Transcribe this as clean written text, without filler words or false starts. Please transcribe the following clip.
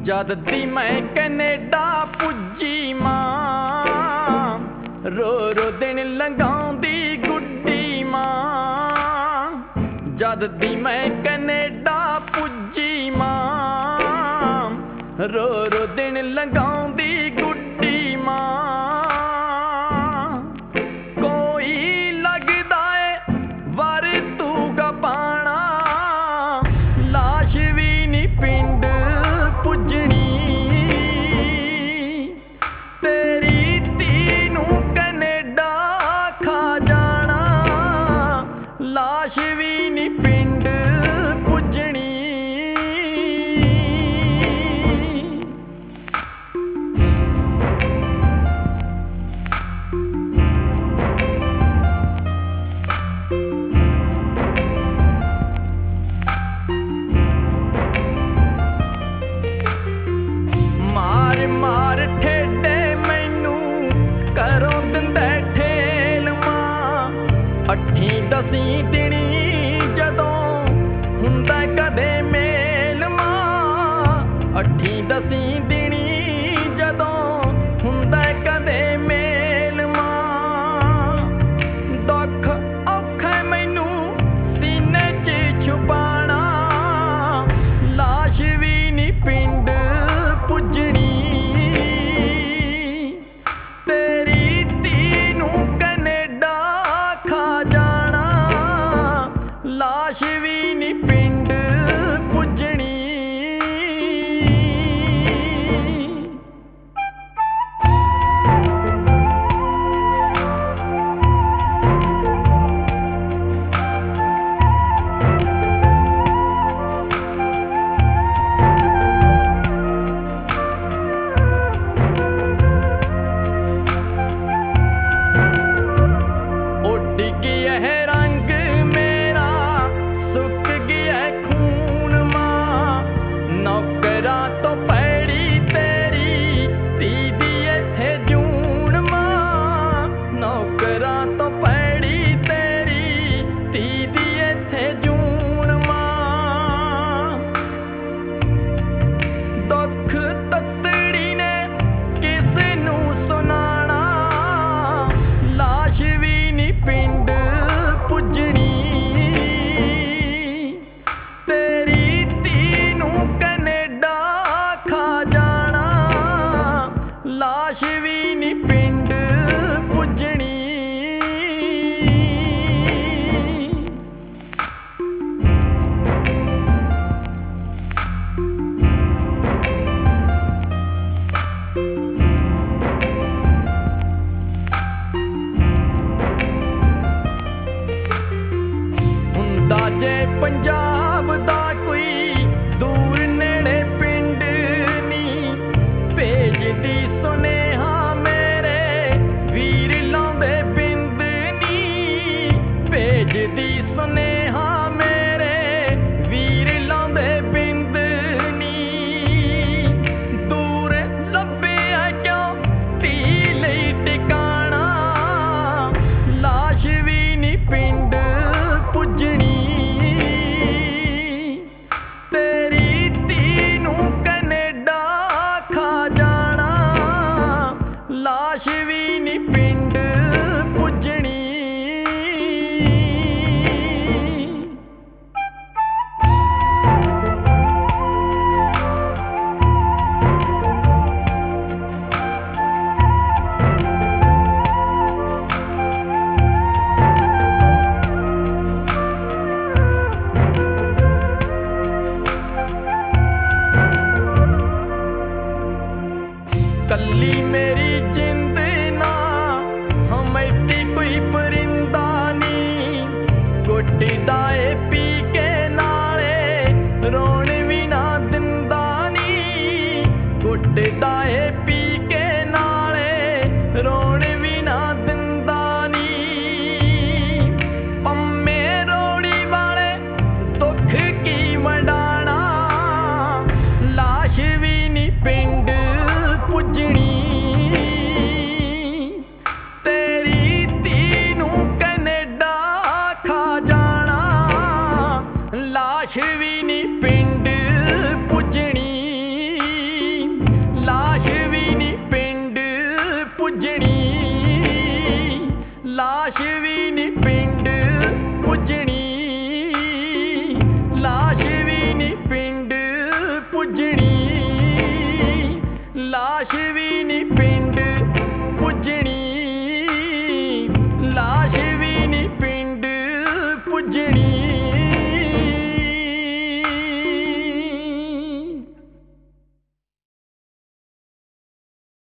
ਜਦ ਦੀ ਮੈਂ ਕੈਨੇਡਾ ਪੁੱਜੀ ਮਾਂ, ਰੋ ਰੋ ਦਿਨ ਲੰਘਾਉਂਦੀ ਗੁੱਡੀ ਮਾਂ। ਜਦ ਦੀ ਮੈਂ ਕੈਨੇਡਾ ਪੁੱਜੀ ਮਾਂ, ਰੋ ਰੋ ਦਿਨ ਲੰਘਾਉਂਦੀ ਗੁੱਡੀ ਮਾਂ। ਕੋਈ ਲੱਗਦਾ ਏ ਵਰਤੂਗਾ ਪਾਣਾ, ਲਾਸ਼ ਵੀ ਨੀ ਪਿੰਡ ਪੁੱਜਣੀ। ਤੇਰੀ ਧੀ ਨੂੰ ਕੈਨੇਡਾ ਖਾ ਜਾਣਾ, ਲਾਸ਼ ਵੀ ਨੀ ਪਿੰਡ ਪੁੱਜਣੀ। ਮਾਰ ਮਾਰ ਠੇਡੇ ਮੈਨੂੰ ਘਰੋਂ ਦਿੰਦੇ ਠੇਲ ਮਾਂ। ਅੱਠੀਂ ਦਸੀਂ ਦਿਨੀ ਜਦੋਂ ਹੁੰਦਾ ਕਦੇ ਮੇਲ ਮਾਂ। ਅੱਠੀਂ ਦਸੀਂ ਦਿਨੀ ਜਦੋਂ ਹੁੰਦਾ ਕਦੇ ਮੇਲ ਮਾਂ। ਦੁੱਖ ਔਖਾ ਮੈਨੂੰ ਸੀਨੇ 'ਚ ਛੁਪਾਣਾ, ਲਾਸ਼ ਵੀ ਨੀ ਪਿੰਡ ਪੁੱਜਣੀ। ਤੇਰੀ ਧੀ ਨੂੰ ਕੈਨੇਡਾ ਖਾ ਜਾਣਾ, ਲਾਸ਼ ਵੀ ਨੀ ਪਿੰਡ ਪੁੱਜਣੀ। ਉੱਡ ਗਿਆ ਹੈ ਰੰਗ ਮੇਰਾ, ਸੁੱਕ ਗਿਆ ਖੂਨ ਮਾਂ। ਨੌਕਰਾਂ ਤੋਂ ਪੈੜੀ ਤੇਰੀ ਧੀ ਦੀ ਇੱਥੇ ਜੂਨ ਮਾਂ। ਨੌਕਰਾਂ ਤੋਂ ਪੈੜੀ ਤੇਰੀ ਧੀ ਦੀ ਇੱਥੇ ਜੂਨ ਮਾਂ। ਦੁੱਖ ਤੱਤੜੀ ਨੇ ਕਿਸ ਨੂੰ ਸੁਣਾਣਾ, ਲਾਸ਼ ਵੀ ਨੀ ਪਿੰਡ ਪੁੱਜਣੀ। ਤੇਰੀ ਧੀ ਨੂੰ ਕੈਨੇਡਾ ਖਾ ਜਾਣਾ, ਲਾਸ਼ ਵੀ ਨੀ ਪਿੰਡ ਪੁੱਜਣੀ। ਹੁੰਦਾ ਜੇ ਪੰਜਾਬ ਦਾ ਕੋਈ ਦੂਰ ਨੇੜੇ ਪਿੰਡ ਨੀ, ਭੇਜਦੀ ਸੁਨੇਹਾ ਮੇਰੇ ਵੀਰ ਲਾਉਂਦੇ ਬਿੰਦ ਨੀ। ਭੇਜਦੀ ਸੁਨੇਹਾ ਮੇਰੇ ਵੀਰ ਲਾਉਂਦੇ ਬਿੰਦ ਨੀ। ਦੂਰ ਲੱਭਿਆ ਕਿਉਂ ਧੀ ਲਈ ਟਿਕਾਣਾ, ਲਾਸ਼ ਵੀ ਨੀ ਪਿੰਡ ਪੁੱਜਣੀ। ਤੇਰੀ ਧੀ ਨੂੰ ਕੈਨੇਡਾ ਖਾ ਜਾਣਾ, ਲਾਸ਼ ਵੀ ਨੀ ਪਿੰਡ ਪੁੱਜਣੀ। ਕੱਲੀ ਮੇਰੀ ਜਿੰਦ ਨਾ ਹਮੈਤੀ ਕੋਈ ਪਰਿੰਦਾ ਨੀ। ਗੁੱਟਦਾ ਏ ਪੀ ਕੇ ਨਾਲੇ ਰੋਣ ਵੀ ਨਾ ਦਿੰਦਾ ਨੀ। ਗੁੱਟਦਾ ਏ ਪੀ ਕੇ ਨਾਲੇ ਰੋਣ ਵੀ ਨਾ ਦਿੰਦਾ ਨੀ। ਪੰਮੇ ਰੋੜੀ ਵਾਲੇ ਦੁੱਖ ਕੀ ਵੰਡਾਣਾ, ਲਾਸ਼ ਵੀ ਨੀ ਪਿੰਡ ਪੁੱਜਣੀ। ਤੇਰੀ ਧੀ ਨੂੰ ਕੈਨੇਡਾ ਖਾ ਜਾਣਾ, ਲਾਸ਼ ਵੀ ਨੀ ਪਿੰਡ